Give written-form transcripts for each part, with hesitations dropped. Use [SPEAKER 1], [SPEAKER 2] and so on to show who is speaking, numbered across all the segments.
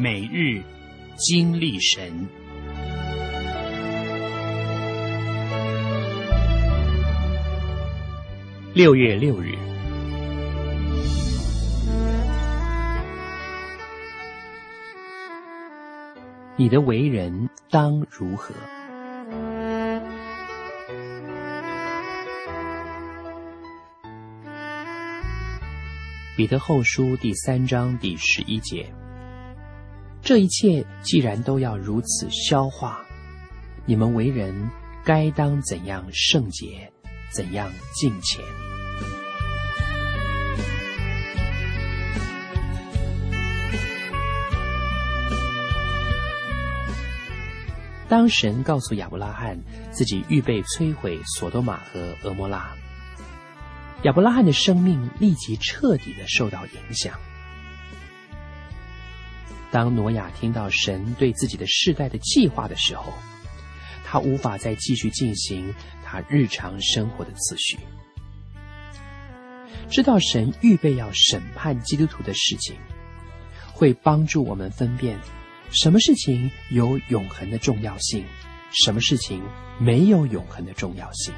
[SPEAKER 1] 每日经历神。6月6日，你的为人当如何？彼得后书第3章第11节，这一切既然都要如此消化，你们为人该当怎样圣洁，怎样敬虔。当神告诉亚伯拉罕自己预备摧毁索多玛和蛾摩拉，亚伯拉罕的生命立即彻底地受到影响。当挪亚听到神对自己的世代的计划的时候，他无法再继续进行他日常生活的次序。知道神预备要审判基督徒的事情，会帮助我们分辨什么事情有永恒的重要性，什么事情没有永恒的重要性。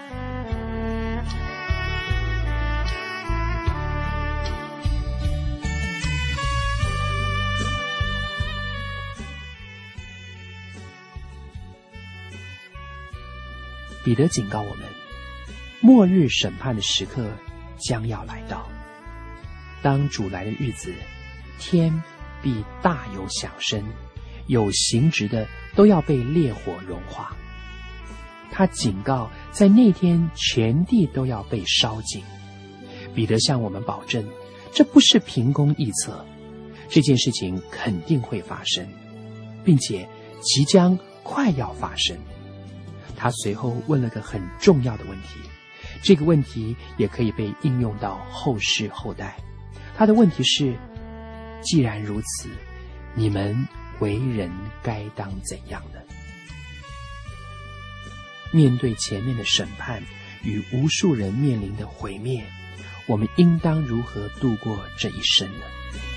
[SPEAKER 1] 彼得警告我们，末日审判的时刻将要来到。当主来的日子，天必大有响声，有形质的都要被烈火融化。他警告，在那天全地都要被烧尽。彼得向我们保证，这不是凭空臆测，这件事情肯定会发生，并且即将快要发生。他随后问了个很重要的问题，这个问题也可以被应用到后世后代。他的问题是，既然如此，你们为人该当怎样呢？面对前面的审判与无数人面临的毁灭，我们应当如何度过这一生呢？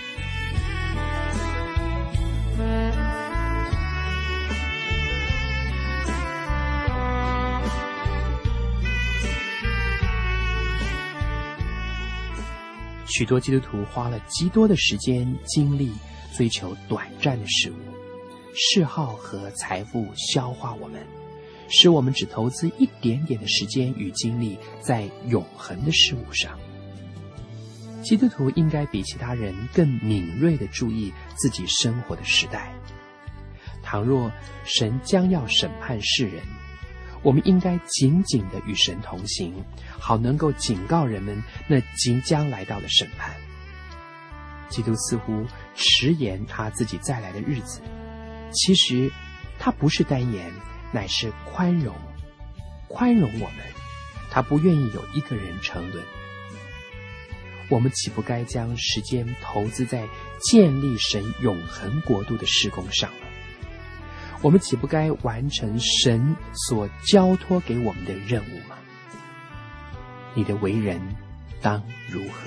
[SPEAKER 1] 许多基督徒花了极多的时间精力追求短暂的事物，嗜好和财富消化我们，使我们只投资一点点的时间与精力在永恒的事物上。基督徒应该比其他人更敏锐地注意自己生活的时代。倘若神将要审判世人，我们应该紧紧地与神同行，好能够警告人们那即将来到的审判。基督似乎迟延他自己再来的日子，其实他不是单言，乃是宽容我们，他不愿意有一个人沉沦。我们岂不该将时间投资在建立神永恒国度的事工上了？我们岂不该完成神所交托给我们的任务吗？你的为人当如何？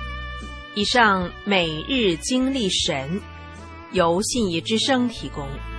[SPEAKER 2] 以上每日经历神，由信义之声提供。